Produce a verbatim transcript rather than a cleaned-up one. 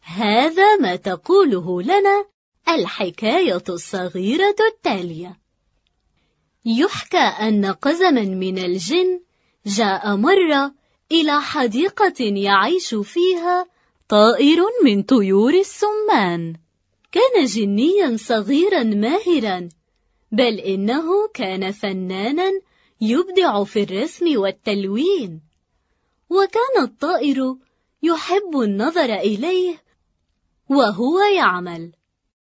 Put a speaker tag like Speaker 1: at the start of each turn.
Speaker 1: هذا ما تقوله لنا الحكاية الصغيرة التالية. يحكى أن قزما من الجن جاء مرة إلى حديقة يعيش فيها طائر من طيور السمان. كان جنيا صغيرا ماهرا، بل إنه كان فنانا يبدع في الرسم والتلوين. وكان الطائر يحب النظر إليه وهو يعمل.